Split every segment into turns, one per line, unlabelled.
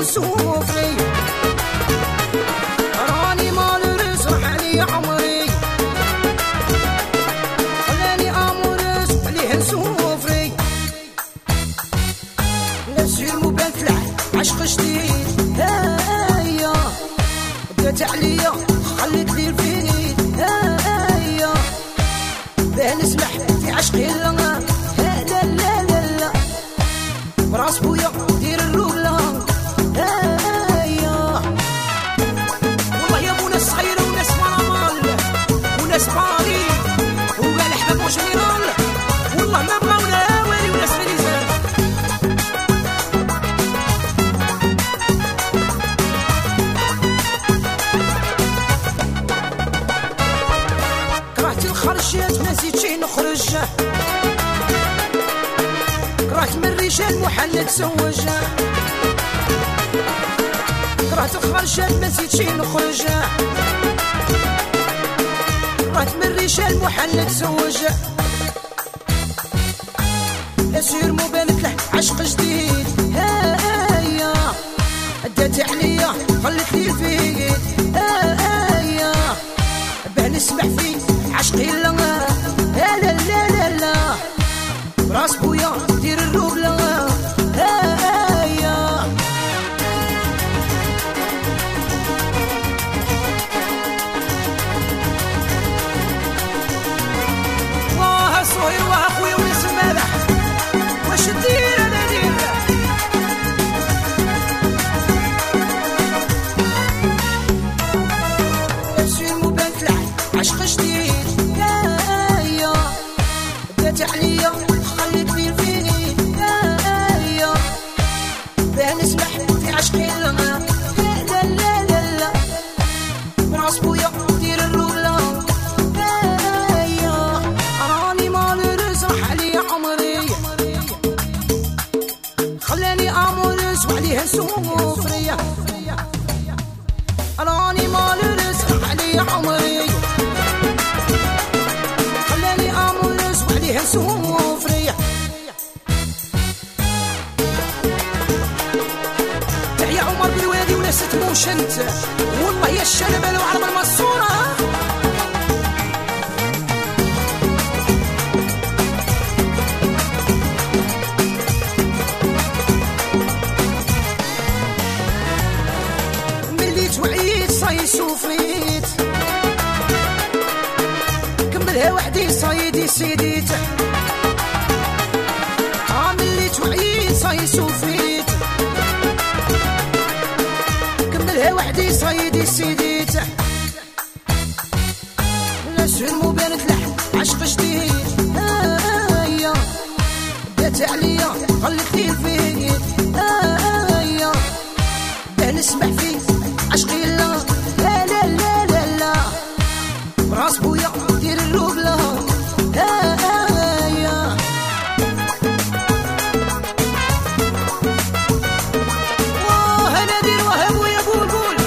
سوفري راني مالوريس راح علي عمري خلاني اموريس عليه سوفري لا سير مبان تلعب عشق جديد هيا بدات عليا خليت لي الفينيد هيا باه نسمح في عشقي لا لا لا لا لا براس بويا دير الرولا هيا والله يا بو ناس صغيره وناس مرامال وناس باري وقال احباب وجنرال والله ما بغاونا والي وناس ميزان كرهت الخرجات ما نسيت شي نخرج كرهت من الرجال محل نتزوجها كرهت الخرجات ما نسيت شي نخرج كرهت من الرجال محل نتزوجها اسير مبالك له عشق جديد هيا ادات عليا خلت لي الفيد هيا باه نسمح فيه عشقي لا لا لا لا لا براس بويا دير الروبلا هيا واه صهير واه خويا ونسم مالح واش دير انا دير نفسي المبان تلعب عشق جديد هيا بدات عليا خليت لي الفينيد هيا باه نسمح في عشقي لا لا لا لا لا براس بويا دير الرولا هيا راني مالوريس راح عليا عمري خلاني اموريس وعليها سوفرية راني مالوريس راح عليا عمري خلاني اموريس وعليها سوفرية تحيا عمر بالوادي وناس تموشنت والله يا الشنبه لو عرب المصوره ملي توعيت صاي سوفريت كملها وحدي صايدي سيديت ملي توعيت صاي سوفريت كملها وحدي صايدي سيديت لا سير مبارك لحم عشق جديد هيا بدات عليا خلت لي الفيد هيا باه نسمح فيه عشقي لا لا لا لا لا لا براس بويا دير الروبلا هيا واه انا دير واه بويا قول قول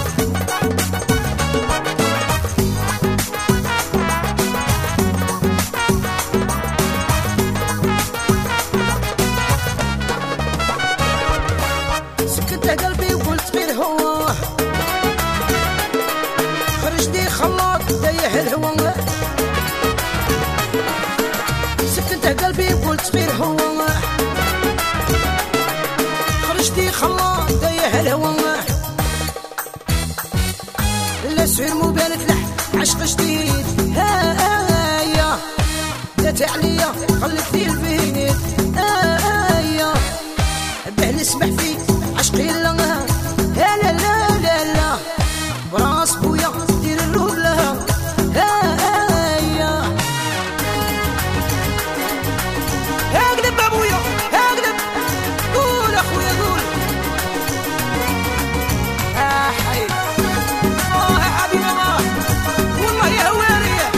سكت قلبي وقلت غير هو خرجني خلاط دايح الهوى سكت قلبي وقلت غير هو خرجني خلاط دايح الهوى لا سير مبالك له عشق جديد هيا بدات عليا خلت لي الفينيد هيا باه نسمح فيه عشقي لا لا لا لا لا براس بويا دير الروبلا هيا اقلب ابويا اقلب قول اخويا قول حي يا حبيبي الله والله يا هواريه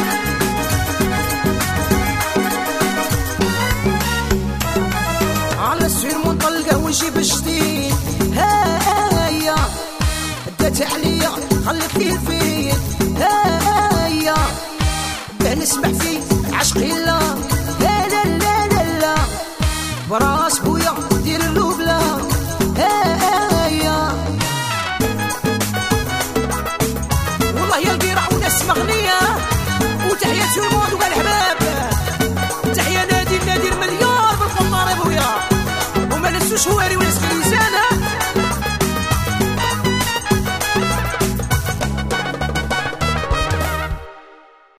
على السير منطلقه ونجيب جديد هيا بدات عليا خلت لي الفيد هيا باه نسمح فيه عشقي لا لا لا لا لا براس بويا دير الروبلا هيا ونسقي